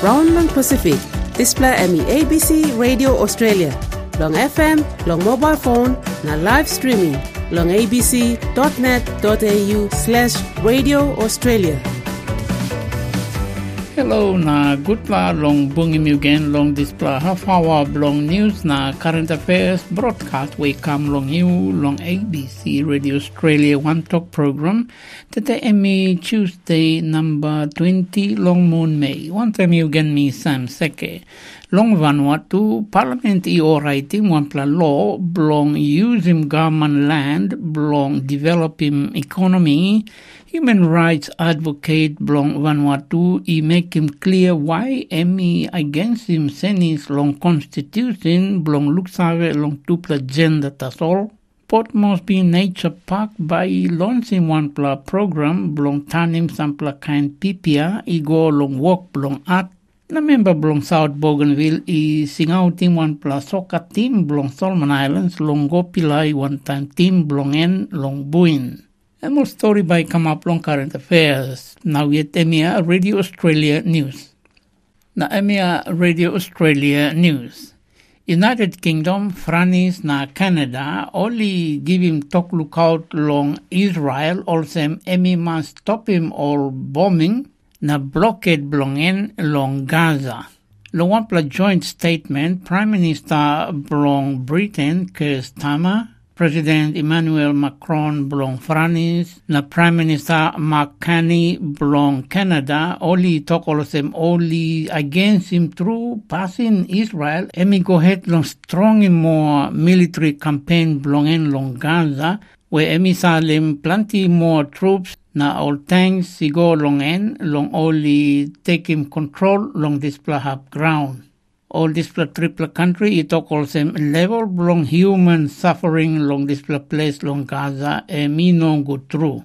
Brown lang Pacific, display emi ABC Radio Australia, long FM, long mobile phone, na live streaming, long abc.net.au/Radio Australia. Hello na good la long bungim again long display half hour long news na current affairs broadcast we come long you long ABC Radio Australia One Talk program today emi Tuesday number 20 long moon May. One time you again me Sam Seke. Long Vanuatu Parliament I writing one pla law belong using government land belong developing economy. Human rights advocate belong Vanuatu I make him clear why emi against him senis long constitution belong luksave long tupla gender tasol. Port Moresby Nature Park by launching one pla program belong tanim sampla kind pipia I go long walk belong art. Na member belong South Bougainville I singouting one plus soccer team belong Solomon Islands long Gopilai one time team belong en long Buin. A more story by come up long current affairs. Now yet EMEA Radio Australia News. Na EMEA Radio Australia News. United Kingdom, France na Canada only give him talk lookout long Israel also EMEA must stop him all bombing. Na blockade belongin long Gaza. Long one joint statement, Prime Minister belong Britain, Keir Starmer, President Emmanuel Macron belong France, na Prime Minister Mark Carney belong Canada, only talk all of them only against him through passing Israel. Emi go ahead long strong in more military campaign belonging long Gaza, where emi salim plenty more troops na all tanks he go long en long only take him control long this plahap ground. All this triple country it all same level long human suffering long this place long Gaza emi no go through.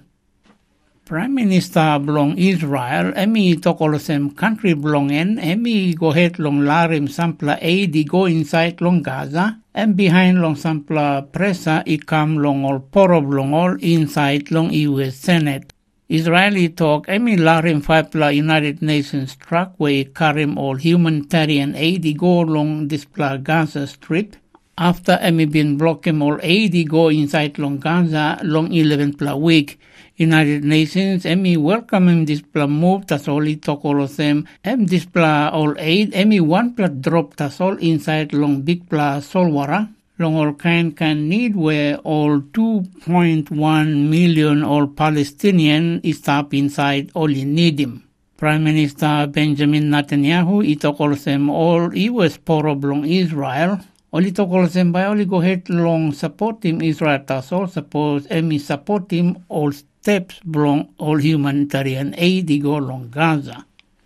Prime Minister belong Israel emi talk all same country belong en emi go ahead long larim sampla aid go inside long Gaza. And behind long sampla pressa I come long all porob long all inside long US Senate. Israeli talk emi larim fipla United Nations truck where karim all humanitarian aid go long this Gaza Strip. After emi been blocking all aid go inside long Gaza long 11 week. United Nations emi welcome him this move tas all talk all of them this all aid emi one drop tas all inside long big solwara long all kind need where all 2.1 million all Palestinian is up inside only need him. Prime Minister Benjamin Netanyahu he talk all of them all US problem Israel. Only talk all of them by only go ahead long support him Israel tas all suppose emi support him all steps belong all humanitarian aid go long Gaza.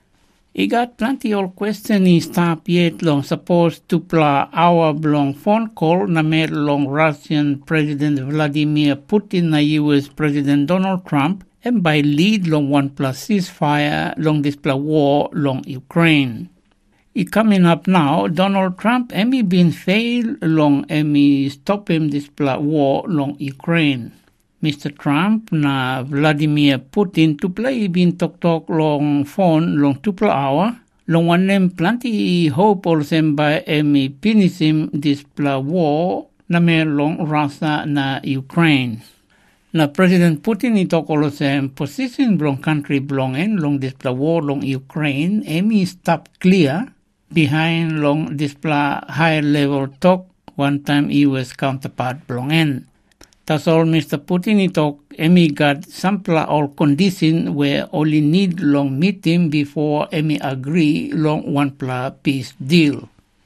He got plenty of question he stop yet long supposed to play hour long phone call na made long Russian President Vladimir Putin na US President Donald Trump and by lead long one plus ceasefire long this war long Ukraine. He coming up now, Donald Trump emi been fail long emi stop him this war long Ukraine. Mr. Trump na Vladimir Putin to play been talk long phone long 2 hour. Long one name plenty hope also by emi finish him this war na me long Russia na Ukraine. Na President Putin he talk all the position belong country belonging long this war long Ukraine emi stop clear behind long this high level talk one time US counterpart belonging. That's all Mr. Putin he talk emi got sample all condition where only need long meeting before emi agree long one peace deal.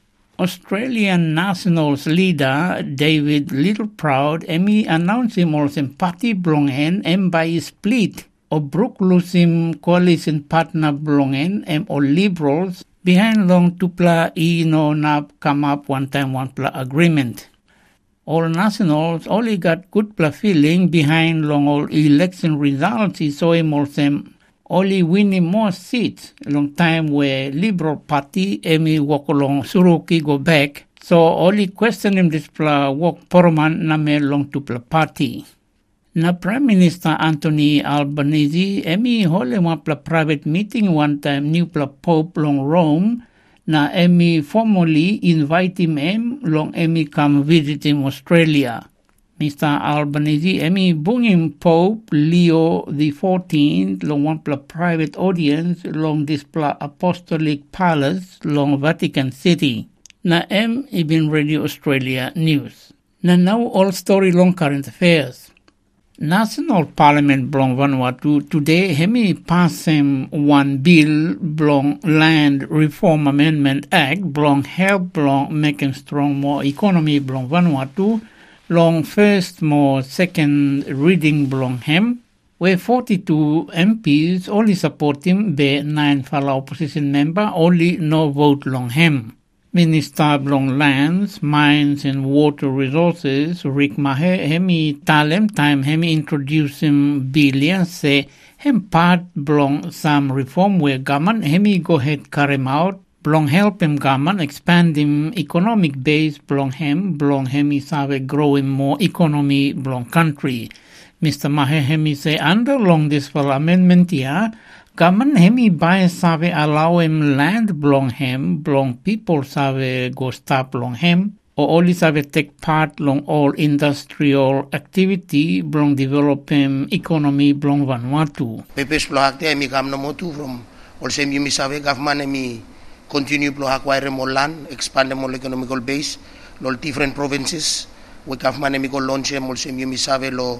Australian Nationals leader David Littleproud emi announced him also party belonging and by split of Brook losing coalition partner belonging and all liberals behind long tupla nap come up one agreement. All nationals only got good feeling behind long all election results. He saw him also only winning more seats long time where Liberal Party emi walk along Suruki go back. So only question him this walk poroman na me long tupla party. Na Prime Minister Anthony Albanese emi hole mapla private meeting one time new pla Pope long Rome na emi formally invite him long emi come visit him Australia. Mr. Albanese emi bunging Pope Leo XIV long one pla private audience long this pla Apostolic Palace long Vatican City. Na ibin Radio Australia News. Na now all story long current affairs. National Parliament belong Vanuatu today hemi passing one bill belong Land Reform Amendment Act belong help belong making strong more economy belong Vanuatu long first more second reading belong him where 42 MPs only support him be 9 fellow opposition member only no vote long him. Minister belong Lands, Mines and Water Resources, Rick Mahe, hemi talem time hemi introduce him billion say him part belong some reform where government hemi go ahead carry him out, belong help him government expand him economic base belong hemi save grow him more economy belong country. Mr. Mahe hemi say under long this for amendment here, government hemi buy save allow him land belong him, belong people save go stop long him, or only save take part long all industrial activity belong develop him economy belong Vanuatu. Pepes plohak te hemi kam no motu from also hemi save government hemi continue plo acquire more land, expand more economical base, lo different provinces. We government hemi go launch him also hemi save lo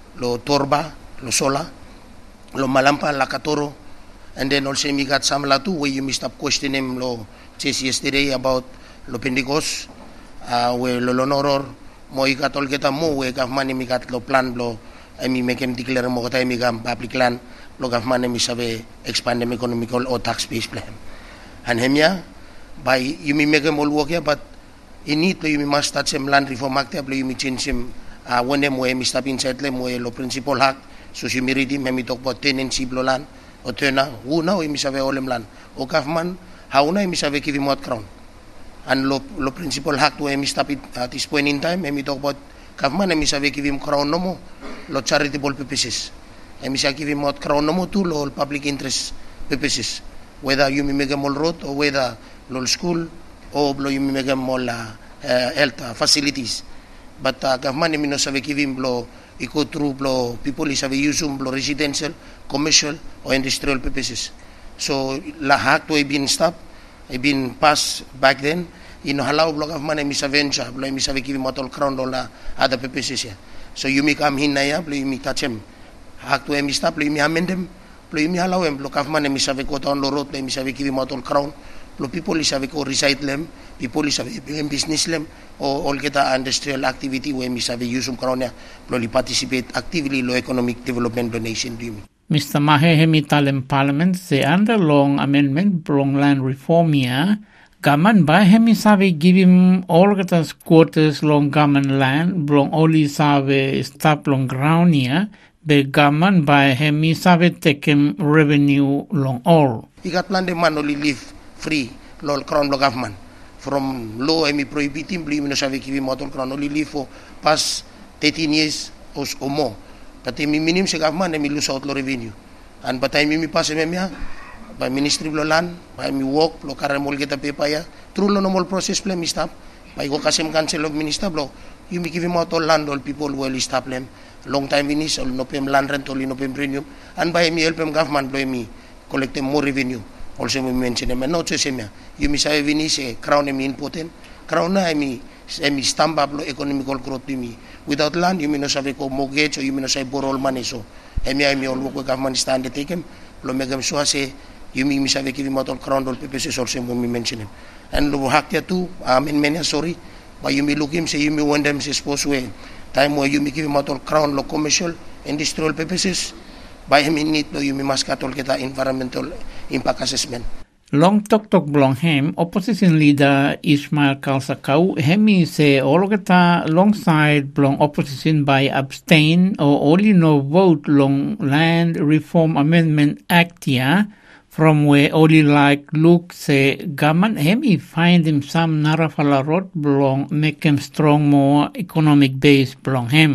Torba, lo Sola, lo Malampa, la Katoro, and then also we got some latu where you missed up question him lo chase yesterday about lo Pendigos, where lo Lonoror, mo ikat all kita mo where government mi got lo plan lo mi make him declare mo kata mi gam public land lo government mi sabe expand him economical or tax base plan. And him ya by you mi make him all work ya but in it lo you must touch him land reform act lo you mi change him when them we stop inside them we lo principal hack so si miridi me talk about tenancy blolan o tena una o mi save olem lan o government hauna mi save give him crown and lo principal hack to mi stop it at this point in time me talk about government mi save give him crown no mo lo charitable purposes mi save give him crown no mo to lo public interest purposes whether you make a mall road or whether lo school or lo you make a mall health facilities. But government mi no sabe give him blow eco through blow people is have use blow residential, commercial or industrial purposes. So la hack to been stopped, been passed back then. You know hallow blow government mi sabe venture blow mi sabe give him all crown all other purposes here. So you mi come hin na ya blow mi touch him. Hack to mi stop blow mi amend him blow mi hallow him blow government mi sabe go down the road blow mi sabe give him all crown. Lo people is have ko reside lem, people is have business lem, or all kita industrial activity where mi have use crown ya, lo participate actively lo economic development donation do me. Mr. Mahe hemi talem parliament say under long amendment belong land reform ya, government by hemi save give him all kita quarters long government land belong only save stop long ground ya, the government by hemi save take him revenue long all. He got plan the man only live free lo crown lo government from law emi prohibiting bli no save give motor crown only live for past 13 years or more but emi minimum se government emi lose out lo revenue and but time emi pass emi ya by ministry lo land by emi work lo karamol kita pepa ya through lo normal process plan mi stop by go kasem cancel of minister lo you me give him out all land all people will stop them long time finish all no pay land rent all no pay premium and by emi help them government lo emi collect more revenue. Also we mention them, not just him. You miss a Venice, crown him important. Crown I me stamp up economical growth to me. Without land, you may not have a mortgage or you may not say borrow money. So, I all work with government stand to take him. Lo make him so say, you may miss a give him out all crown all purposes also when we mention him. And lo hack there too, many sorry, but you may look him say you may want them say suppose way. Time where you may give him out all crown lo commercial, industrial purposes. By him in it, you must cut all get environmental impact assessment. Long talk belong him, opposition leader Ismail Kalsakau, hemi say all geta alongside belong opposition by abstain or only no vote long Land Reform Amendment Act here, from where only like look say government hemi find him some narafala road belong make him strong more economic base belong him.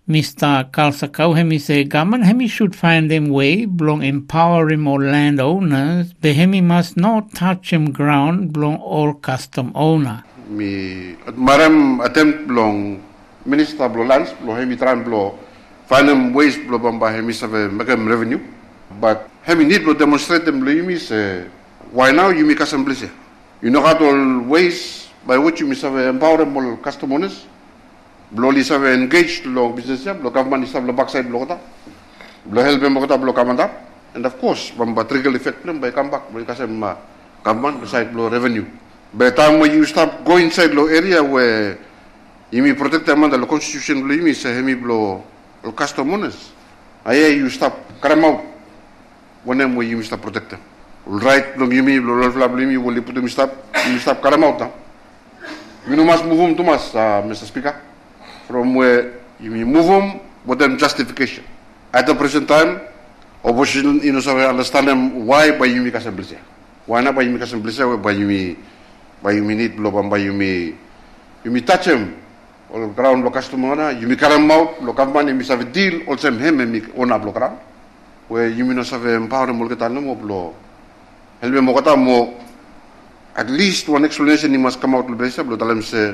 Mr. Kalsakau hemi say government hemi should find them way belong empowering more landowners, but hemi must not touch them ground belong all custom owner. Mi maram attempt belong minister belong lands belong hemi try belong find them ways belong bamba hemi save make them revenue, but hemi need to demonstrate them belong say why now you make assembly say you know how to ways by which you save empower more custom owners. Blo li save engaged lo business ya blo government save lo backside blo kota blo help mo kota blo kamanda, and of course bamba trickle effect them by come back blo kasem government beside blo revenue. By the time when you start go inside lo area where you may protect them under the constitution blo you say hemi blo lo custom owners aye you stop come out when them where you stop protect them right blo you me blo blo you will put them stop come out now you know must move to mas Mr. Speaker. From where you move them with them justification. At the present time, opposition, understand them why by you make assembly. Why not by you make assembly? By you need blow, by you may touch them. All ground lo customer, you may carry them out. Lo government you may have a deal. Also him and make own up lo ground. Where you may not have empower them. Mulketa no mo blow. Help me mokata mo. At least one explanation he must come out. Lo besa blow. Tell him say.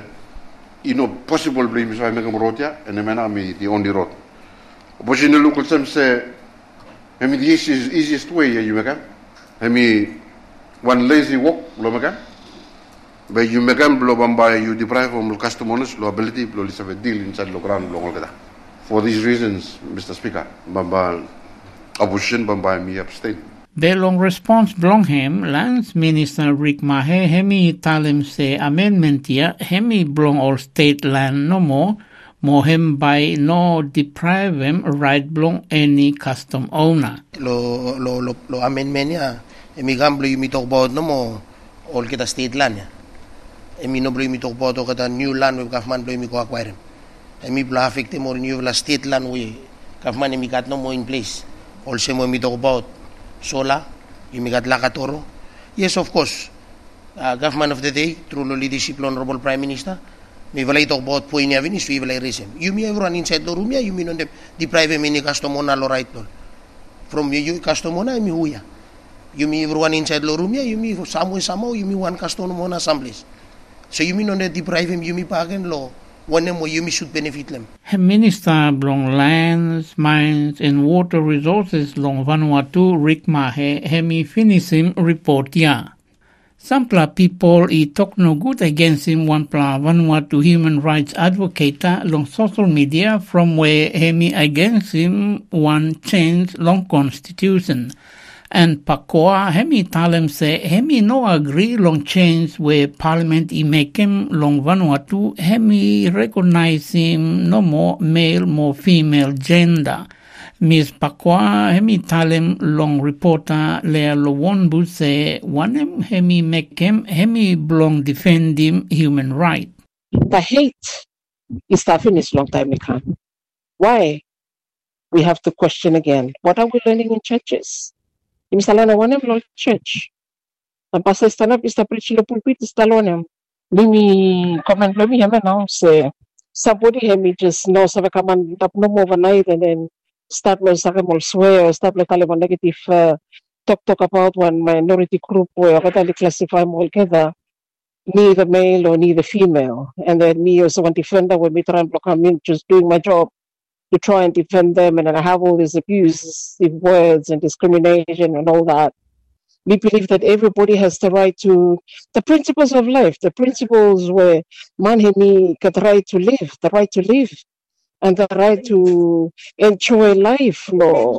Possible blame is why I make a road here, and the man the only road. Opposition local some say, I mean the easiest way you make I mean one lazy walk, blow make but you make blow bamba you deprive from customers, low ability, blow have a deal inside the ground long. For these reasons, Mr. Speaker, bamba opposition bamba me abstain. Belong response belong him, Lands Minister Rick Mahe hemi talem say amendment ya hemi belong all state land no more him by no deprive him right belong any custom owner. Lo amendment ya hemi gamblo you talk about no more all kita state land ya. Hemi no blo you talk about kita new land with government blo you ko acquire. Hemi blo affect more new la state land we government hemi got no more in place. Also mo talk about Sola, Yumigat Lakatoro. Yes, of course. Government of the day, through the leadership of Honorable Prime Minister, may valay talk about po ini avin is we valay reason. You may everyone inside the room, you mean on the deprive many customona lo right no. From you customona, you huya. You may everyone inside the room, you may somehow, you may one customona someplace. So you mean on the deprive him, you may pagan law. One more you should benefit them. Minister belong lands, mines and water resources long Vanuatu Rick Mahe hemi finish him report ya. Some people talk no good against him one Vanuatu human rights advocate long social media from where hemi against him one change long constitution. And Pakoa hemi talem say hemi no agree long change where parliament make him long Vanuatu hemi recognize him no more male more female gender. Miss Pakoa hemi talem long reporter Lea Lowonbu say one hemi make him hemi belong defend him human right. The hate is not finished long time ago. Why? We have to question again. What are we learning in churches? Misalnya one of church. And pastor stand up is to preach in the pulpit is talonem. Mimi comment me him now say somebody me just know so come and up no overnight and then start me swear or start like a negative talk about one minority group where I classify more together neither male or neither female. And then me as one defender when we try and block them in just doing my job to try and defend them, and then I have all these abusive words and discrimination and all that. We believe that everybody has the right to the principles of life, the principles where man got the right to live, and the right to enjoy life. No,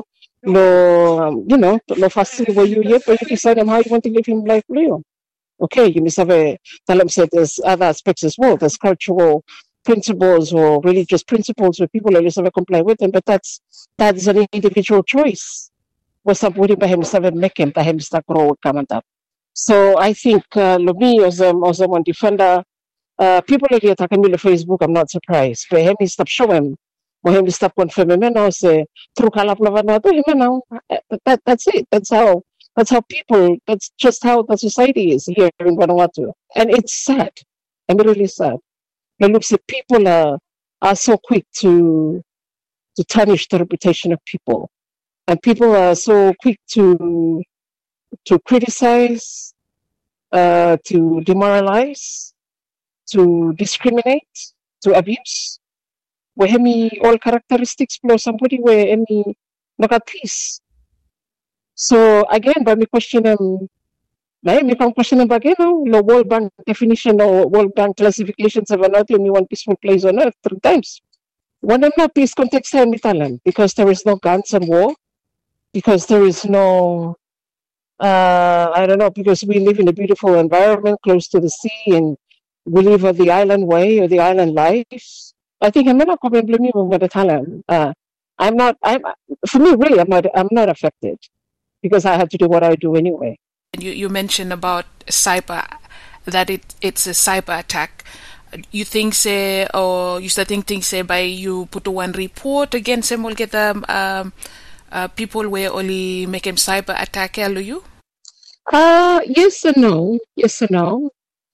fast where you yet, but you decide on how you want to live in life, real. Okay, you must have Talam said there's other aspects as well. There's cultural principles or religious principles where people always have to comply with them, but that's an individual choice. Was somebody by himself make him by himself grow come up. So I think me as one defender, people are attacking me on Facebook, I'm not surprised. But him stop showing, or him stop confirming me now say through now. That's it. That's how people, that's just how the society is here in Vanuatu. And it's sad. I'm really sad. It looks like people are so quick to tarnish the reputation of people. And people are so quick to criticize, to demoralize, to discriminate, to abuse. We have all characteristics of somebody where any not at peace. So again, by me question them, me come question them again. The World Bank definition or World Bank classifications of an only one peaceful place on earth 3 times. One of them peace context time because there is no guns and war, because there is no I don't know, because we live in a beautiful environment close to the sea and we live the island way or the island life. I think I'm not going to blame you for the talent. For me, really, I'm not affected because I have to do what I do anyway. You mentioned about cyber, that it's a cyber attack. You think say, or you start thinking say by you put one report against them, will get people where only make them cyber attack you? Yes and no. Yes and no.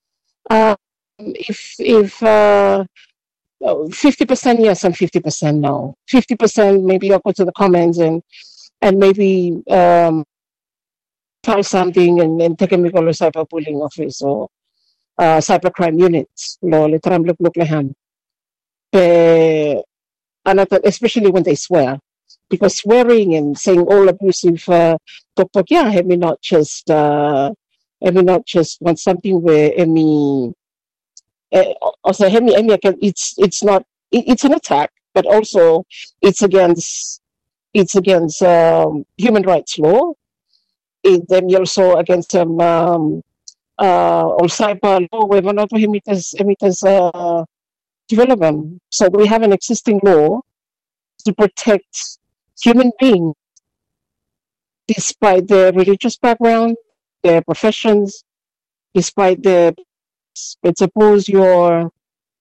If 50% yes and 50% no. 50% maybe I'll go to the comments and maybe file something and take a me call a cyberbullying office or cybercrime units. Especially when they swear. Because swearing and saying all abusive talk, I mean not just want something where also it's not it's an attack, but also it's against human rights law. It's also against or cyber law where we're not development. So we have an existing law to protect human beings despite their religious background, their professions, despite their, but suppose you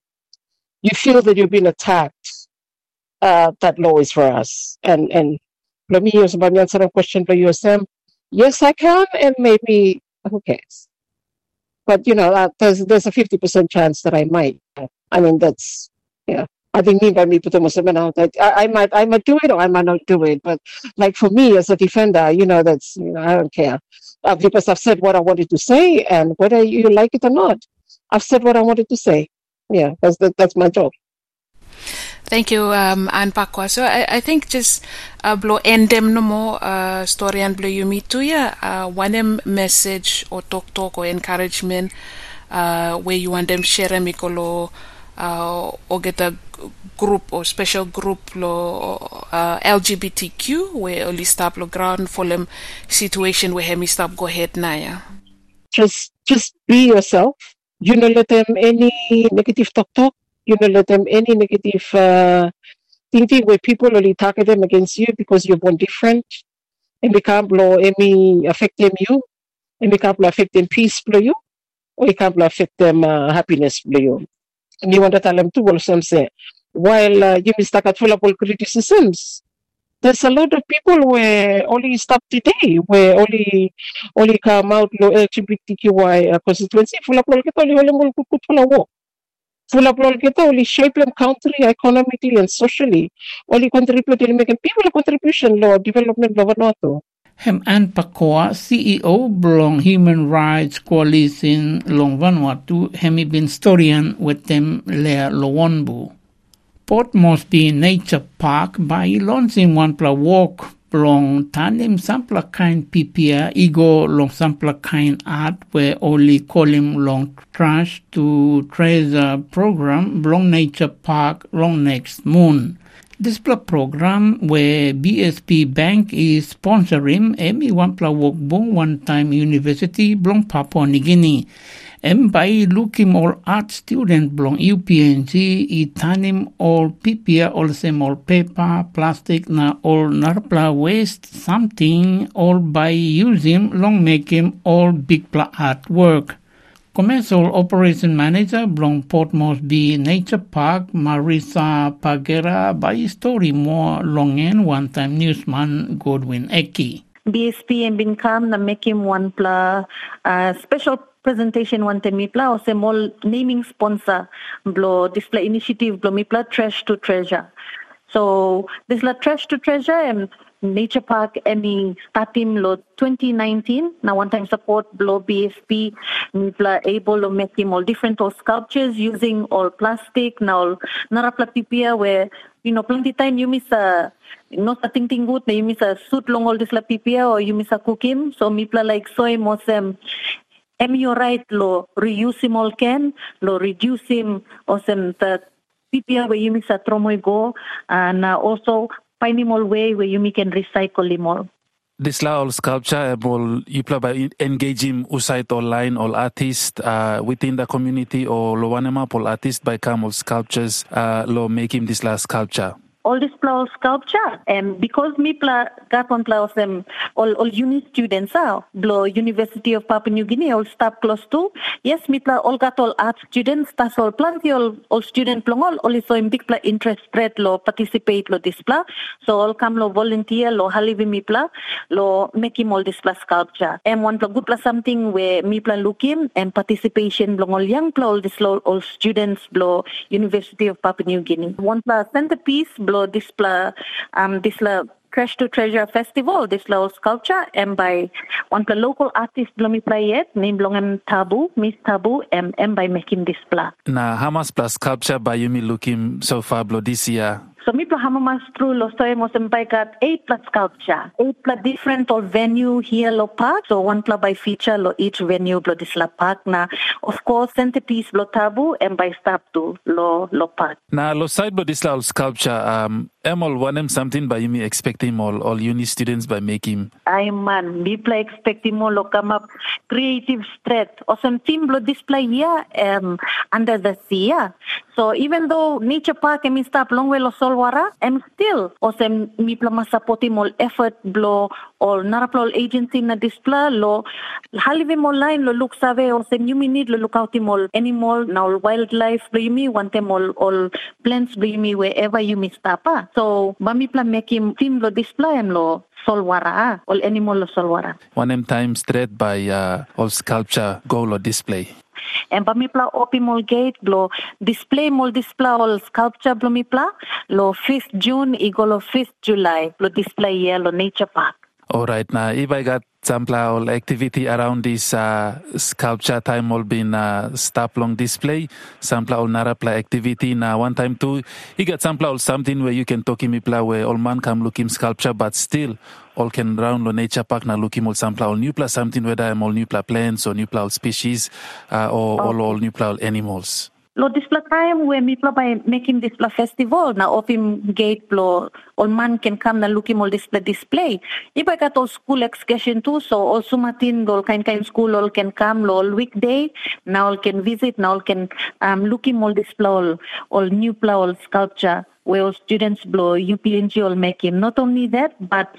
feel that you've been attacked, that law is for us. And let me use my answer a question for you, Sam. Yes, I can, and maybe who cares? But there's a 50% chance that I might. I mean, that's I think me by me put them out that I might do it or I might not do it. But like for me as a defender, that's I don't care because I've said what I wanted to say, and whether you like it or not, I've said what I wanted to say. Yeah, that's my job. Thank you, Anne Pakwa. So I think just blow end them no more story and blow you meet to ya. One message or talk or encouragement where you want them share a mikolo or get a group or special group lo LGBTQ where only stop lo ground for them situation where hemi stop go ahead naya. Just be yourself. You don't let them any negative talk. You don't let them any negative thinking where people only target them against you because you're born different. And we can't blow any affect them you. And we can't blow affect them peace blow you. Or we can't blow affect them happiness blow you. And you want to tell them too also say, while you mistake at full of all criticisms, there's a lot of people where only stop today, where only come out lo LGBTQI constituency, full of all get only full of all get only shape them country economically and socially, only contribute in making people a contribution law development law not. Hem Anne Pakwa, CEO belong Human Rights Coalition long Vanuatu, hemi bin historian with them Lea Lowonbu. Port Moresby Nature Park by launching one pla walk belong tanim sampla kind pipia ego long sampla kind art where only call him long trash to treasure program belong Nature Park long next moon. This program where BSP Bank is sponsoring Emi Wampla Wokbong one-time university belong Papua New Guinea. By looking all art student belong UPNG, itanim all pipia all same all paper, plastic na all narpla waste something all by using long making all big pla artwork. Commercial Operation Manager belong Port Moresby Nature Park, Marisa Pagera, by story more longen one-time newsman Godwin Eki. BSP and Bincam na make him one pla special presentation one time mipla or small naming sponsor blo display initiative blo mipla trash to treasure. So this la trash to treasure and Nature Park any starting lo 2019. Now one time support below BFP mipla able to make him all different all sculptures using all plastic now narapla pipia where plenty time you miss a no ting good you miss a suit long all this la pipia or you miss a cooking so mipla like soy mosem your right lo reuse him all can lo reduce him osem the pipia where you miss a tromoy go and also find him all way where you can recycle him all. This la all sculpture will you play by engaging usait online all artists within the community or lo wanema all artists by come all sculptures lo make him this la sculpture. All this all sculpture and because me got on plus all uni students below University of Papua New Guinea all staff close to yes me all got all art students that's all plenty all student plong all so in big interest spread lo participate lo display so all come lo volunteer lo halivi me lo make him all display sculpture and one good plus something where me looking and participation belong all young all this all students below University of Papua New Guinea one plus centerpiece below display Trash to Treasure Festival, this little sculpture, and by one of the local artist Blomi Playet, named Blongem Tabu, Miss Tabu, and by making display. Now, how much plus sculpture by Yumi looking so far, Blo, this year? So mi hamamas true lo stoy mo sempay kat 8 plus sculpture, 8 plus different or venue here lo park. So one plus by feature lo each venue blo disla park na of course centerpiece lo Tabu and by staff to lo park. Na lo side blo disla sculpture Emol wanem something by you me expecting all uni students by making. I man mi play expecting mo lo come up creative thread or some team blo display here under the sea. So even though Nature Park and mi stop long way lo solwara, I'm still osem mi plama supporting all effort blo or naraplo agency na display lo halive mo line lo look save osem you need lo look out all animal now wildlife blo you me want them all plants blo you me wherever you me stop. So mami plan make him team lo display em lo solwara all animal lo solwara. One time straight by all sculpture go lo display. And pamipla opi mol gate blo display all sculpture blo mipla lo 5th June igolo 5th July lo display here lo Nature Park. All right, now if I got some all activity around this sculpture time all been stop long display, some all narapla activity na one time too. You got some all something where you can talk him where all man come look him sculpture, but still all can round lo Nature Park na look him all some all new plus something whether I'm all new plus plants or new plus species or all new plus animals. Lo display time where mi by making display festival na open gate lo all man can come na look him all display. If I got all school excursion too, so all sumatin all kind school all can come lo all weekday now all can visit now all can look him all display all new all sculpture. Where all students blow UPNG all make him. Not only that, but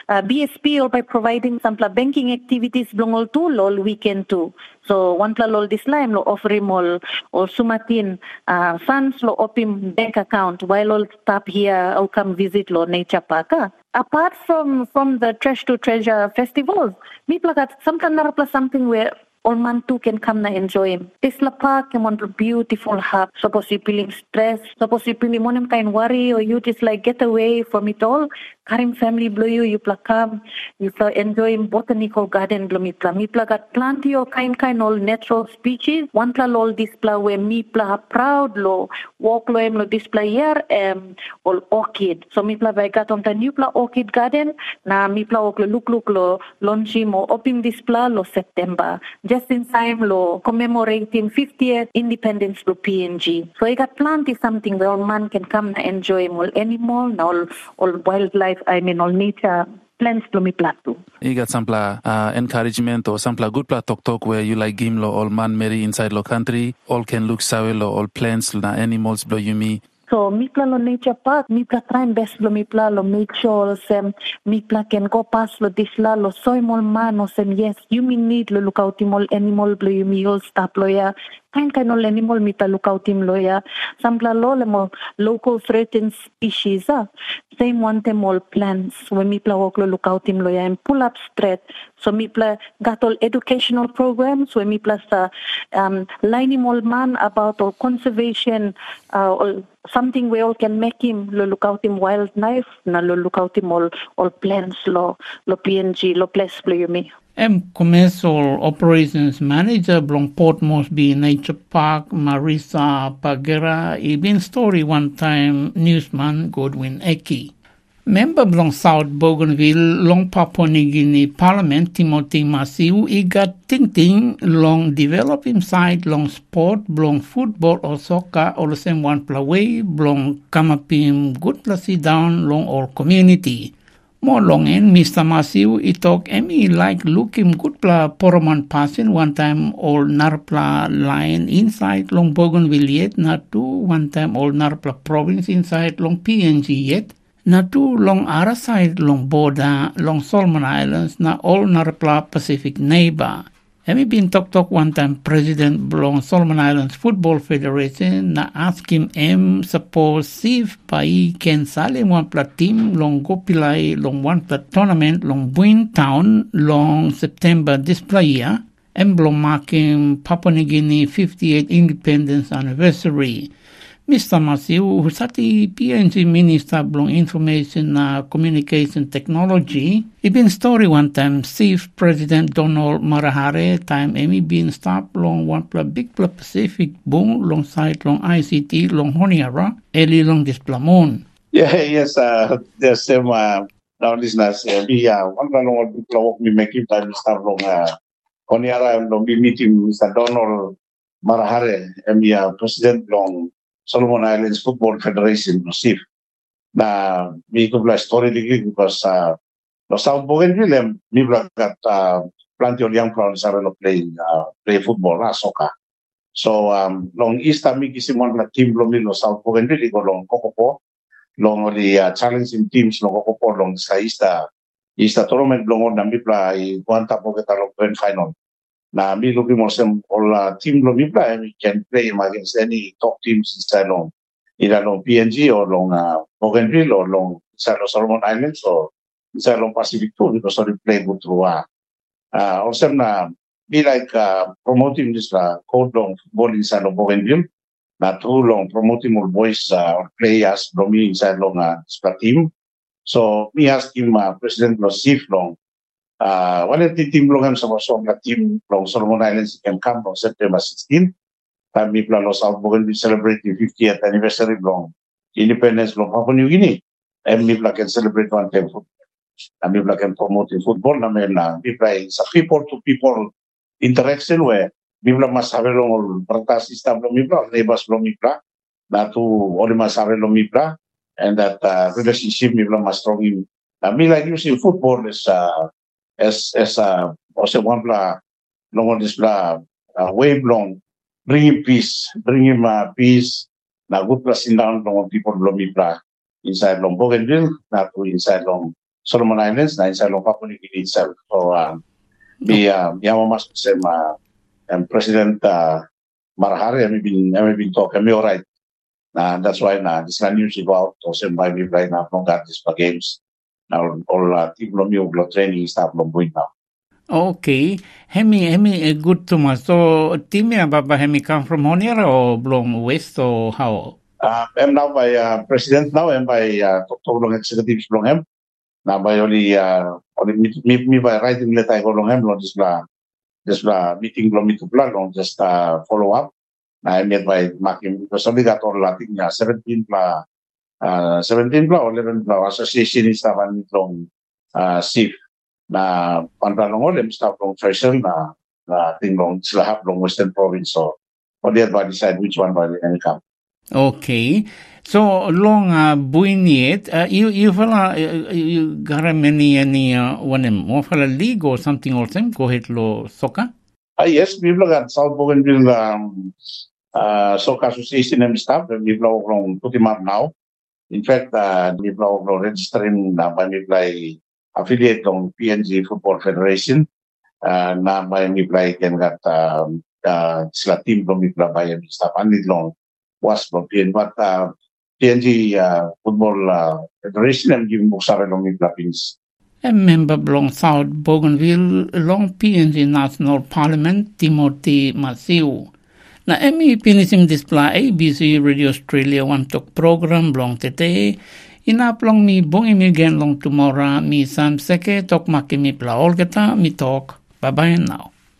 BSP all by providing some banking activities belong all too all weekend too. So one all this line lo offer him all sumatin funds lo open bank account while all stop here all come visit lo Nature Park. Apart from the Trash to Treasure festivals, me plagat sometimes narapla something where all man too can come na enjoy him. This la park and one beautiful hub. Suppose you feeling stress, suppose you feeling one kind worry or you just like get away from it all. Karim family blow you come, you enjoy botanical garden blow me got plenty of kind all natural species. One all display where me proud lo walk lo em lo display here all orchid. So me by got on the new orchid garden na me look lo launch mo open display lo September. Just in time lo commemorating 50th independence to PNG. So I got plenty something where all man can come and enjoy all animal, all wildlife, all nature plants to me plateau. You got some encouragement or some good talk where you like game lo all man marry inside lo country, all can look sawe lo all plants na animals blow you me. So mipla lo Nature Park, mipla try best lo mipla lo make sure mipla can go past lo disla lo soy mol man o yes you need lo look out all animal blo you me all stop lo ya Kain ol animal mita lookout team loya. Sampla lo le mo local threatened species Same one them all plants when mi pla work lo lookout team loya and pull up straight. So mi pla got all educational programs when mi pla sa line all man about all conservation all something we all can make him lo lookout him wildlife na lo lookout him all plants lo PNG lo place lo yumi. Commercial Operations Manager blong Port Moresby Nature Park, Marisa Pagera, ibin story one time newsman Godwin Eki. Member blong South Bougainville, long Papua New Guinea Parliament Timothy Masiu, igat ting long develop inside long sport, blong football or soccer, or the same one play, blong kamapim good plasi down long all community. More long end, Mr. Masiu, itok emi like looking good pla poroman passing one time all narpla line inside long Bougainville yet, not two one time all narpla province inside long PNG yet, not two long other side long border long Solomon Islands, not all narpla Pacific neighbor. Emi been talk one time President belong Solomon Islands Football Federation na ask him suppose if pai can sale one pla team long gopilai long one pla tournament long Buin Town long September this year belong marking Papua New Guinea 58th independence anniversary. Mr. Masiu, husati PNG Minister belong Information Communication Technology, ibin story one time Chief President Donald Marahare time emi bin stop long one pla big pla Pacific bung long side long ICT long Honiara, eli long displamon. Yes, the same now listeners, one long big pla we make it time stop long Honiara long be meeting Mr. Donald Marahare, emi President long Solomon Islands Football Federation, CIF. Na may kubla story digi because no South Bougainville mi got plenty of young players are play football, soccer. So long East mi kisimon na team lo mi South Bougainville ko long Kokopo, long the challenging teams long Kokopo long sa East tournament long na mi play kuanta po kita long grand final. Na mi looking more some all team lo mi play we can play against any top teams inside long either long PNG or long Bougainville or long inside long Solomon Islands or inside long Pacific too because we play good through also na be like promoting this code long football inside long Bougainville na through long promoting more boys or players from me inside long team. So me ask him President Losif long one team long sa team long Solomon Islands can come on September 16. Time mi plan South Bougainville celebrate the 50th anniversary long independence long Papua New Guinea. And mi plan can celebrate one time football. And mi plan can promote in football na mi plan sa people to people interaction where mi plan mas sabi long parta system long mi plan neighbors long mi plan na to only mas sabi long mi plan and that relationship mi plan mas strong in. Mi like using football as also one plan long on this plan wave long bringing peace na good plus in down long people long mi plan inside long Bougainville na to inside long Solomon Islands na inside long Papua New Guinea itself. So mas and President Marahare have been talking all right. That's why this news go out to send by me right now from that this games. Now all team lo mi training staff lo buin now. Okay, hemi good to mas. So team baba hemi come from Honiara or Blom West or how? I'm now by President now and by long executives long him. Now by only me by writing letter go long him long this meeting long me to plan long just follow up. I made by marking because somebody got all I think 17 or 11 association is staff and long CIF. Na pantalong olem staff long fashion na ting long sila hap long Western Province so or the other decide which one by the come. Okay, so long buin yet you fala you got many one more fala league or something or same go ahead lo soccer. Yes, we look at South Bougainville soccer association and staff and we blow long put him up now. In fact, we blow registering by me play affiliate on PNG Football Federation. Na by me play can got sila team long mi bayan staff anid long was from but PNG football federation and giving Buksara long mi Philippines. A member belong South Bougainville long PNG National Parliament Timothy Matthew. Na emi pinisim display ABC Radio Australia One Talk program belong tete. Inaplong mi bungi mi gen long tomorrow mi sam seke tok maki mi plaol kita mi talk. Bye bye now.